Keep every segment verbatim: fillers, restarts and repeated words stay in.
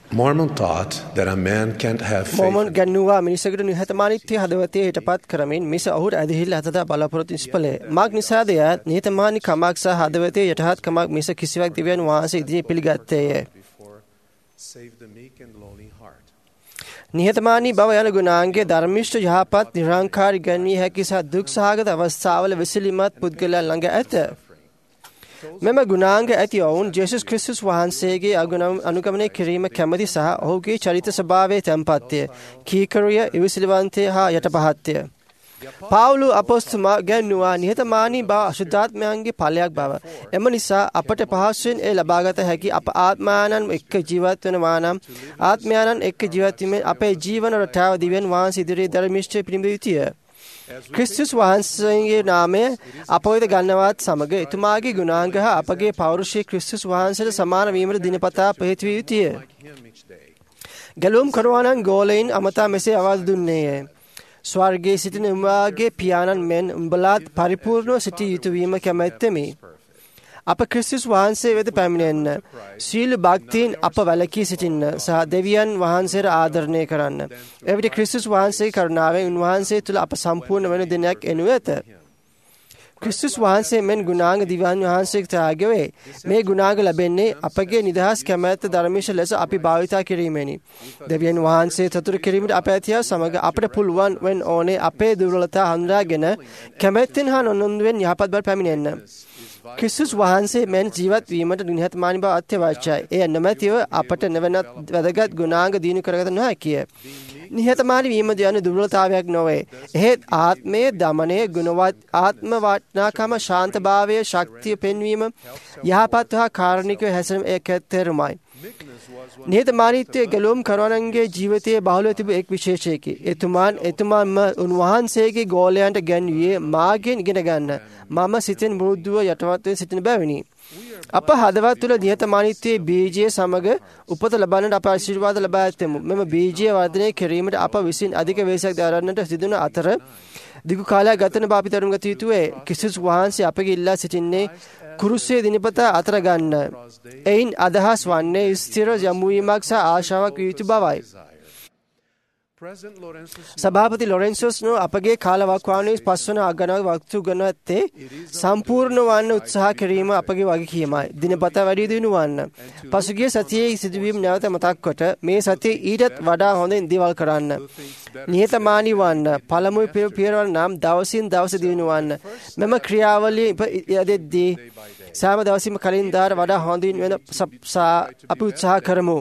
Mormon taught that a man can't have faith. මොමන් ගන්නවා මිනිසෙකුට නිහතමානීත්වය හදවතේ හිටපත් කරමින් මිස ඔහුට ඇදහිල්ල හදලා බලාපොරොත්තු නිෂ්ඵලයි. මාක් නිසාද නිහතමානී කමක් සහ හදවතේ යටහත් කමක් මිස කිසිවක් දිව්‍යන් වහන්සේ ඉදිරියේ පිළිගත්තේය. නිහතමානී බව යන ගුණාංගයේ ධර්මිෂ්ඨ යහපත් නිර්ාංකාරී ගන්විය හැකි සහ දුක් සහගත අවස්ථාවල විසලිමත් පුද්ගලයන් ළඟ ඇත. මෙම ගුණාංග ඇති ඔවුන් ජේසුස් ක්‍රිස්තුස් වහන්සේගේ අනුගමනය කිරීම කැමැති සහ ඔහුගේ චරිත ස්වභාවයේ තැන්පත්ය, කීකරුය, ඉවසිලිවන්තය හා යටපහත්ය. පාවුලු අපොස්තුමා ගැන්නුවා නිහතමානී බව අශුද්ධාත්මයන්ගේ ඵලයක් බව. එම නිසා අපට පහසුවෙන් ඒ ලබාගත හැකි අප ආත්මයන්න් එක්ක ජීවත් වෙනවා නම් ආත්මයන්න් එක්ක ජීවත් වීමෙන් අපේ ජීවන රටාව දිව්‍යන් වහන්සේ ඉදිරියේ ධර්මිෂ්ඨ පිළිඹිය යුතුය. ක්‍රිස්තුස් වහන්සේගේ නාමය අප වෙත ගන්නවත් සමග එතුමාගේ ගුණාංග හා අපගේ පෞරුෂය ක්‍රිස්තුස් වහන්සේට සමාන වීමට දිනපතා ප්‍රේත විය යුතුය. ගැලුම් කරවානන් ගෝලයින් අමතා මෙසේ අවවාද දුන්නේය. ස්වර්ගයේ සිටින උඹගේ පියාණන් මෙන් උඹලාත් පරිපූර්ණව සිටිය යුතු වීම කැමැත්තෙමි. අප ක්‍රිස්තුස් වහන්සේ වෙත පැමිණෙන්න, සීල භක්තියෙන් අප වැළකී සිටින්න සහ දෙවියන් වහන්සේට ආදරණය කරන්න. එවිට ක්‍රිස්තුස් වහන්සේගේ කරුණාවෙන් උන්වහන්සේ තුළ අප සම්පූර්ණ වෙන දිනයක් එනු ඇත. ක්‍රිස්තුස් වහන්සේ මෙන් ගුණාංග දිව්‍යන් වහන්සේට ත්‍යාග වේ. මේ ගුණාංග ලැබෙන්නේ අපගේ නිදහස් කැමැත්ත ධර්මිෂ ලෙස අපි භාවිතා කිරීමෙනි. දෙවියන් වහන්සේ සතුටු කිරීමට අප ඇතිව සමග අපට පුළුවන් වෙන ඕනේ අපේ දුර්වලතා හඳුනාගෙන කැමැත්තෙන් හා නොනොන්දුවෙන් යහපත් බව පැමිණෙන්න. ක්‍රිස්තුස් වහන්සේ මෙන් ජීවත් වීමට නිහතමානී බව අත්‍යවශ්‍යයි. එය නොමැතිව අපට නැවනත් වැදගත් ගුණාංග දිනු කරගත නොහැකිය. නිහතමානී වීම යන දුර්වලතාවයක් නොවේ. එහෙත් ආත්මයේ දමනය, ගුණවත් ආත්ම වටිනාකම, ශාන්තභාවය, ශක්තිය පෙන්වීම, යහපත් හා කාරුණිකව හැසිරීම ඒකතරමයි. නිහතමානීත්වය ගැලුම් කරවනන්ගේ ජීවිතයේ බහුලව තිබූ එක් විශේෂයකි. එතුමාන් එතුමාන්ම උන්වහන්සේගේ ගෝලයන්ට ගැන්වියේ මාගෙන් ඉගෙන ගන්න. මම සිතෙන් මුරුද්දුව යටවත්ව සිටින බැවිනි. අප හදවත් තුළ නිහතමානීත්වයේ බීජය සමග උපත ලබන්නට අප ආශිර්වාද ලබා ඇතෙමු. මෙම බීජය වර්ධනය කිරීමට අප විසින් අධික වේශයක් දරන්නට සිදුවන අතර දිගු කාලයක් ගතන බව අපි තේරුම් ගත යුතුය. ක්‍රිස්තුස් වහන්සේ අපගේ ඉල්ලා සිටින්නේ කුරුසේ දිනපතා අතර ගන්න. එයින් අදහස් වන්නේ ස්ථිර යමුවීමක් සහ ආශාවක් විය යුතු බවයි. සභාපති ලොරෙන්සෝස් නෝ අපගේ කාලවකවානුවේ පස්වන අගනාව වක්තු ගණත්තේ සම්පූර්ණ වන්න උත්සාහ කිරීම අපගේ වගකීමයි. දිනපතා වැඩි දියුණු වන්න. පසුගිය සතියේ සිදුවීම් නැවත මතක් කොට මේ සතියේ ඊටත් වඩා හොඳින් දේවල් කරන්න. නිහතමානී වන්න. පළමු පියවර නම් දවසින් දවස දියුණු වන්න. මෙම ක්‍රියාවලිය යෙදෙද්දී සෑම දවසීම කලින් දාර වඩා හොඳින් වෙන අපි උත්සාහ කරමු.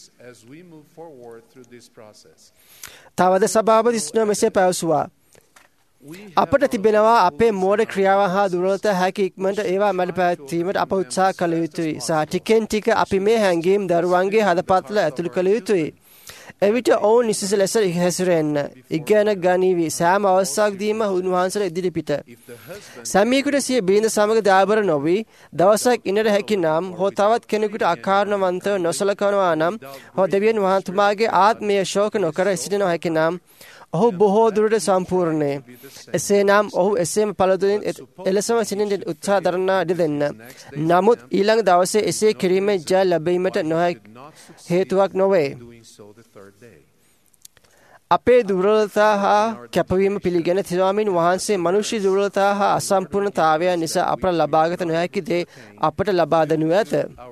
තවද සභාපති ස්නෝ මෙසේ පැවසුවා. අපට තිබෙනවා අපේ මෝඩ ක්‍රියාව හා දුර්වලතා හැකි ඉක්මනට ඒවා මැඩ පැවැත්වීමට අප උත්සාහ කළ යුතුයි. සහ ටිකෙන් ටික අපි මේ හැඟීම් දරුවන්ගේ හදපත්වල ඇතුළු කළ යුතුයි. එවිට ඔවුන් නිසිස ලෙස හැසිරෙන්න ඉගෙන ගනිවි. සෑම අවස්ථාවකදීම උන්වහන්සේලා ඉදිරිපිට සැමියෙකුට සිය බිරිඳ සමග දාබර නොවි දවසක් ඉන්නට හැකි නම් හෝ තවත් කෙනෙකුට අකාරණවන්තව නොසලකනවා නම් හෝ දෙවියන් වහන්සේගේ ආත්මය ශෝක නොකර සිටිනවා හැකි නම් ඔහු බොහෝ දුරට සම්පූර්ණයි. එසේනම් ඔහු එසේම පළතුරින් එලෙසම සිටින්න උත්සාහ දරන ඉඩ දෙන්න. නමුත් ඊළඟ දවසේ එසේ කිරීමෙන් ජය ලැබීමට නොහැකි හේතුවක් නොවේ. අපේ දුර්වලතා හා කැපවීම පිළිගෙන ස්වාමීන් වහන්සේ මනුෂ්‍ය දුර්වලතා හා අසම්පූර්ණතාවය නිසා අපට ලබාගත නොහැකි දේ අපට ලබා දෙනු ඇත.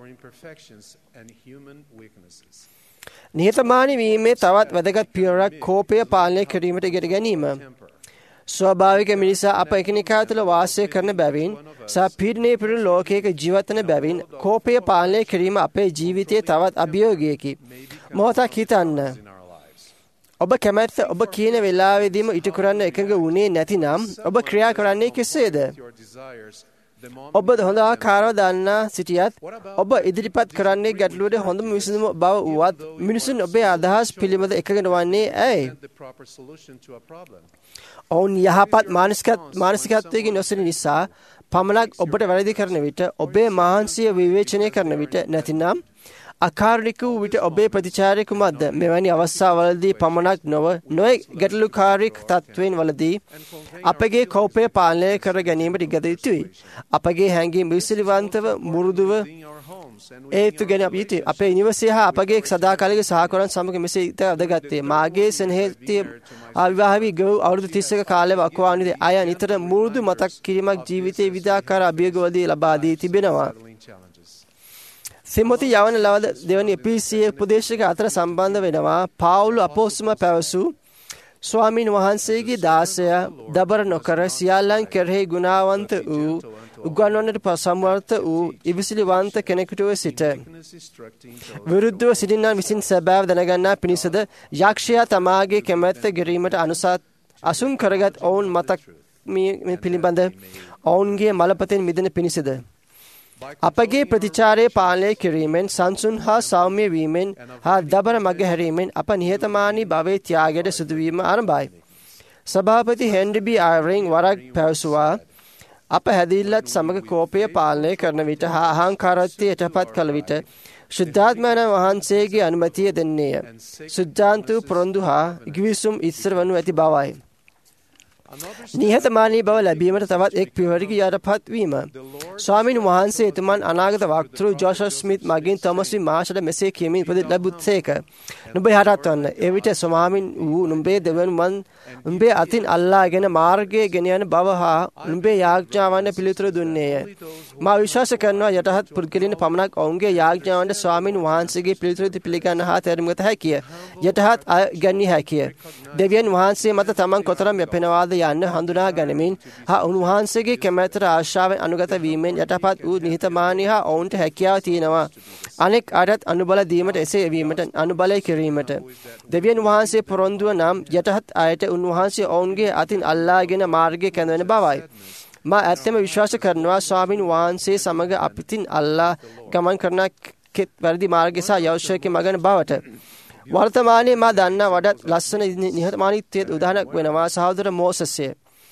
නිහතමානී වීමේ තවත් වැදගත් පියවරක් කෝපය පාලනය කිරීමට ඉගෙන ගැනීම. ස්වභාවික මිනිසා අප එකිනෙකා තුළ වාසය කරන බැවින් සහ පීඩනය පිරුණු ලෝකයක ජීවත් වන බැවින් කෝපය පාලනය කිරීම අපේ ජීවිතයේ තවත් අභියෝගයකි. මොහොතක් හිතන්න. ඔබ කැමැත්ත ඔබ කියන වෙලාවෙදීම ඉටු කරන්න එකඟ වුණේ නැතිනම් ඔබ ක්‍රියා කරන්නේ කෙසේද? ඔබ හොඳ ආකාරව දන්නා සිටියත් ඔබ ඉදිරිපත් කරන්නේ ගැටලුවට හොඳම විසඳුම බව වුවත් මිනිසුන් ඔබේ අදහස් පිළිබඳ එකඟ නොවන්නේ ඇයි? ඔවුන් යහපත් මානසිකත්වයකින් නොසිටින නිසා පමණක් ඔබට වැරදි කරන විට ඔබේ මහන්සිය විවේචනය කරන විට නැතිනම් අකාරුණික වූ විට ඔබේ ප්‍රතිචාරය කුමක්ද? මෙවැනි අවස්ථාවලදී පමණක් නොව නොයෙක් ගැටලුකාරී තත්ත්වයන් වලදී අපගේ කෝපය පාලනය කර ගැනීමට ඉගත යුතුයි. අපගේ හැඟීම් විසිලිවන්තව මුරුදුව ඒතු ගැන යුතුයි. අපේ නිවසේ හා අපගේ සදාකාලික සහකරන් සමග මෙසේ ඉත අදගත්තේ. මාගේ සෙනෙහතිය ආවිවාහ වී ගොව් අවුරුදු තිස්සක කාලයක අකවානිද අය නිතර මුරුදු මතක් කිරීමක් ජීවිතයේ විවිධාකාර අභියෝගවලදී ලබා දී තිබෙනවා. තිමොති යවන ලවද දෙවැනි එපිසියේ උපදේශක අතර සම්බන්ධ වෙනවා. පාවුල් අපොස්තුම පැවසූ ස්වාමීන් වහන්සේගේ දාසය දබර නොකර සියල්ලන් කෙරෙහි ගුණවන්ත වූ උගන්වන්නට සමර්ථ වූ ඉවසිලිවන්ත කෙනෙකුට සිට විරුද්ධව සිටින්නන් විසින් සැබෑව දැනගන්නා පිණිසද යක්ෂයා තමාගේ කැමැත්ත ගෙරීමට අනුසත් අසුන් කරගත් ඔවුන් මතක් පිළිබඳ ඔවුන්ගේ මලපතෙන් මිදෙන පිණිසද අපගේ ප්‍රතිචාරය පාලනය කිරීමෙන් සංසුන් හා සෞම්‍ය වීමෙන් හා දබර මග හැරීමෙන් අප නිහතමානී භවයේ ත්‍යාගයට සිදුවීම ආරම්භයි. සභාපති හෙන්රි බී ආයරින් වරක් පැවසුවා අප හැදිල්ලත් සමග කෝපය පාලනය කරන විට හා අහංකාරත්වය යටපත් කළ විට ශුද්ධාත්මයන් වහන්සේගේ අනුමැතිය දෙන්නේය. සුද්ධාන්තු පොරොන්දු හා ඉගිවිසුම් ඉස්සර වනු ඇති බවයි. නිහතමානී බව ලැබීමට තවත් එක් පියවරකි යටපත් වීම. ස්වාමීන් වහන්සේ එතුමන් අනාගත වක්තෘ ජෝෂර් ස්මිත් මගින් තොමස් වී මාෂට මෙසේ කියමින් උපදෙස් ලැබුත්සේක. නුඹ යටත් වන්න. එවිට ස්වාමීන් වූ නුඹේ දෙවනුමන් නුඹේ අතින් අල්ලාගෙන මාර්ගයේ ගෙන යන බව හා නුඹේ යාඥාවන්ට පිළිතුරු දුන්නේය. මා විශ්වාස කරනවා යටහත් පුද්ගලයන් පමණක් ඔවුන්ගේ යාඥාවන්ට ස්වාමීන් වහන්සේගේ පිළිතුරු පිළිගන්න හා තේරුම් ගත හැකිය. යටහත් ගැනීම හැකිය. දෙවියන් වහන්සේ මත තමන් කොතරම් යැපෙනවාද යන්න හඳුනා ගනිමින් හා උන්වහන්සේගේ කැමැත්තට ආශාවෙන් අනුගත වීමෙන් යටපත් වූ නිහතමානී හා ඔවුන්ට හැකියාව තියෙනවා. අනෙක් අයටත් අනුබල දීමට එසේ වීමට අනුබලය කිරීමට. දෙවියන් වහන්සේ පොරොන්දුව නම් යටහත් අයට උන්වහන්සේ ඔවුන්ගේ අතින් අල්ලාගෙන මාර්ගය කැඳවෙන බවයි. මා ඇත්තම විශ්වාස කරනවා ස්වාමීන් වහන්සේ සමග අපිටින් අල්ලා ගමන් කරන වැරදි මාර්ගය සහ යෞෂ්‍යක මගන බවට. වර්තමානයේ මා දන්නා වඩාත් ලස්සන නිහතමානීත්වයේ උදාහරණයක් වෙනවා සහෝදර මෝසස්ය.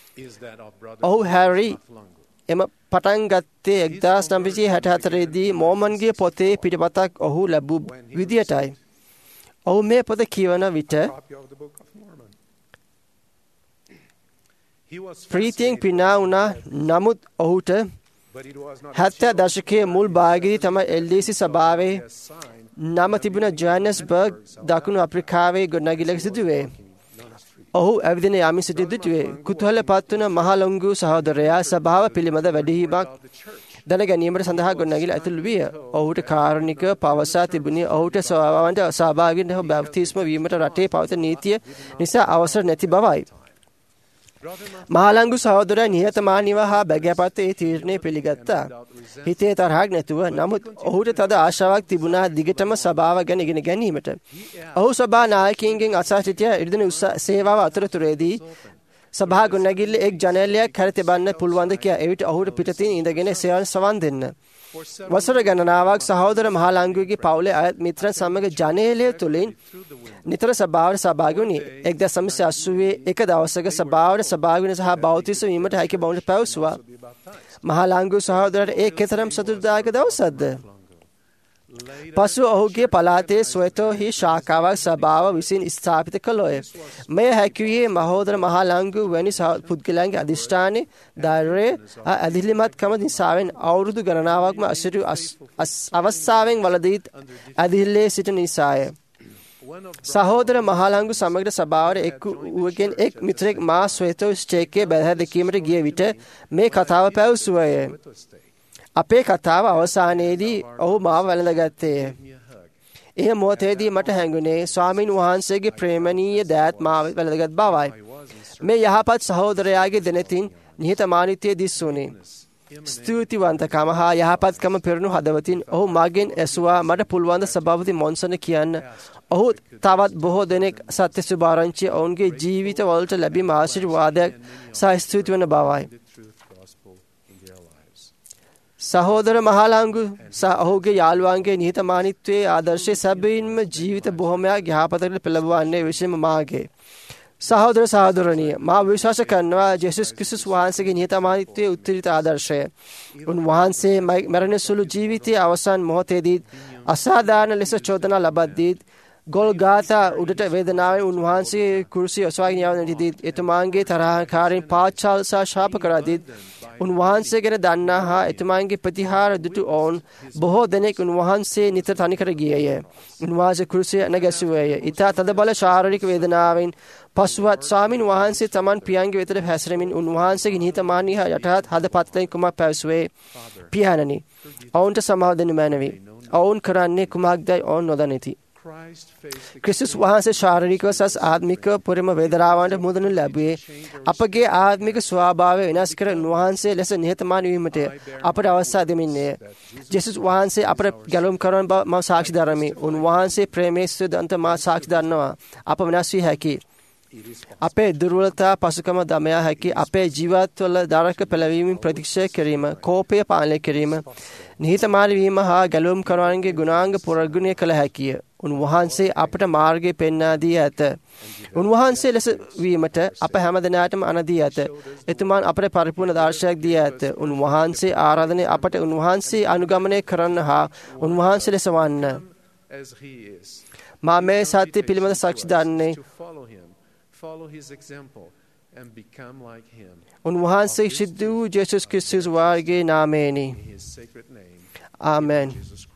ඔහු හැරි එම පටන් ගත්තේ එක්දාස් නවසිය හැට හතරේ දී මෝමන්ගේ පොතේ පිටපතක් ඔහු ලැබූ විදියටයි. ඔහු මේ පොත කියවන විට ප්‍රීතියෙන් පිනා වුණා. නමුත් ඔහුට හැත්තෑ දශකයේ මුල් භාගයේදී තමයි එල් ඩී සී සභාවේ නම තිබුණ ජොහානස්බර්ග් දකුණු අප්‍රිකාවේ ගොඩනැගිල්ලක සිදුවේ. ඔහු ඇවිදින යාමේ සිටි දුටුවේ. කුතුහලපත් වුණ මහලොංගු සහෝදරයා සභාව පිළිබඳ වැඩිහිමක් දැන ගැනීමට සඳහා ගොඩනැගිල්ල ඇතුළු විය. ඔහුට කාරුණික පවසා තිබුණේ ඔහුට සභාවන්ට සහභාගී වීම බැප්තිස්ම වීමට රටේ පවතින නීතිය නිසා අවසර නැති බවයි. මහලංගු සහෝදරයා නිහතමානීව හා බැගෑපත් ඒ තීරණය පිළිගත්තා. හිතේ තරහක් නැතුව. නමුත් ඔහුට තද ආශාවක් තිබුණා දිගටම සභාව ගැන ඉගෙන ගැනීමට. ඔහු සභා නායකයින්ගෙන් අසා සිටිය ඉරිදෙන සේවාව අතරතුරේදී සභා ගොඩනැගිල්ල එක් ජනේලයක් හැර තිබන්න පුළුවන්ද කියා එවිට ඔහුට පිටතින් ඉඳගෙන සේවන සවන් දෙන්න. වසර ගණනාවක් සහෝදර මහලංගුගේ පවුලේ අයත් මිත්‍රන් සමග ජනේලය තුලින් නිතර සභාවට සහභාගී වුණේ. එක්දාස් නවසිය අසූවේ එක දවසක සභාවට සහභාගී වන සහ බෞතිස්ම වීමට හැකි බවට පැවසුවා. මහලංගු සහෝදරට ඒ කෙතරම් සතුටුදායක දවසක්ද? පසු ඔහුගේ පළාතේ ස්වේතෝහි ශාඛාවක් සභාව විසින් ස්ථාපිත කළෝය. මෙය හැකියේ මහෝදර මහලංගු වැනි පුද්ගලයන්ගේ අධිෂ්ඨානයේ ධෛර්යය අධිලිමත්කම නිසාවෙන් අවුරුදු ගණනාවක්ම අසිරු අවස්ථාවෙන් වලදී අධිල්ලේ සිට නිසාය. සහෝදර මහලංගු සමග සභාවට එක් වූගෙන් එක් මිත්‍රෙක් මා ස්වේතෝ ස්ටේකේ බැහැ දැකීමට ගිය විට මේ කතාව පැවසුවය. අපේ කතාව අවසානයේදී ඔහු මාව වැළඳගත්තේය. එය මොහොතේදී මට හැඟුණේ ස්වාමීන් වහන්සේගේ ප්‍රේමණීය දෑත් මාව වැළඳගත් බවයි. මේ යහපත් සහෝදරයාගේ දෙනතින් නිහතමානීත්වය දිස්වුණේ. ස්තුතිවන්තකම හා යහපත්කම පෙරුණු හදවතින් ඔහු මගෙන් ඇසුවා මට පුළුවන් ද සභාපති මොන්සන කියන්න. ඔහු තවත් බොහෝ දෙනෙක් සත්‍ය සුභාරංචිය ඔවුන්ගේ ජීවිත වලට ලැබීම ආශිර්වාදයක් සහ ස්තුති වන බවයි. සහෝදර මහලංගු සහ ඔහුගේ යාළුවන්ගේ නිහතමානීත්වයේ ආදර්ශය සැබවින්ම ජීවිත බොහොමයක් යහපතකට පෙළඹවන්නේ විශේෂම මාර්ගයේ. සහෝදර සහෝදරණිය මා විශ්වාස කරනවා ජේසුස් ක්‍රිස්තුස් වහන්සේගේ නිහතමානීත්වයේ උත්තරීතර ආදර්ශය. උන්වහන්සේ මරණ සුළු ජීවිතයේ අවසන් මොහොතේදී අසාධාරණ ලෙස චෝදනා ලබද්දී ගොල්ගාතා උඩට වේදනාවෙන් උන්වහන්සේ කුරුසිය ඔසවාගෙන යවනදී එතුමාගේ තරහකාරීන් පාච්චාල් සහ ශාප කරද්දී උන්වහන්සේ ගැන දන්නා හා එතුමාගේ ප්‍රතිහාර දුටු ඔවුන් බොහෝ දෙනෙක් උන්වහන්සේ නිතර තනිකර ගියේය. උන්වහන්සේ කුරුසිය නැගැසුවේය. ඊට තදබල ශාරීරික වේදනාවෙන් පසුවත් ස්වාමින් වහන්සේ තමන් පියන්ගේ වෙතට හැසිරෙමින් උන්වහන්සේගේ නිහතමානී හා යටහත් හදපත්ලෙන් කුමක් පැවසුවේ? පියාණනි, ඔවුන්ට සමාව දෙනු මැනවි. ඔවුන් කරන්නේ කුමක්දයි ඔවුන් නොදනිති. ක්‍රිස්තුස් වහන්සේ ශාරීරිකව සස් ආත්මික පුරම වේදනාවන්ට මුහුණ ලැබුවේ අපගේ ආත්මික ස්වභාවය වෙනස් කර උන්වහන්සේ ලෙස නිහතමානී වීමට අපට අවස්ථාව දෙමින්නේය. ජේසුස් වහන්සේ අපට ගැලවුම් කරන බව මම සාක්ෂි දරමි. උන්වහන්සේ ප්‍රේමයේ සිදුවන්ත මා සාක්ෂි දරනවා. අප වෙනස් වී හැකියි. අපේ දුර්වලතා පසුකම දමයා හැකි අපේ ජීවිතවල දරක පෙළවීම ප්‍රතික්ෂේප කිරීම, කෝපය පාලනය කිරීම, නිහතමානී වීම හා ගැලවුම් කරවන්නගේ ගුණාංග පුරගුණය කළ හැකිය. උන්වහන්සේ අපට මාර්ගය පෙන්වා දී ඇත. උන්වහන්සේ ලෙස වීමට අප හැමදෙනාටම අනදී ඇත. එතුමාන් අපට පරිපූර්ණ දර්ශනයක් දී ඇත. උන්වහන්සේ ආරාධනය අපට උන්වහන්සේ අනුගමනය කරන්න හා උන්වහන්සේ ලෙස වන්න. මා මේ සත්‍ය පිළිබඳ සාක්ෂි දන්නේ උන්වහන්සේ සිද්ධ වූ ජේසුස් ක්‍රිස්තුස් වාගේ නාමයෙනි. ආමෙන්.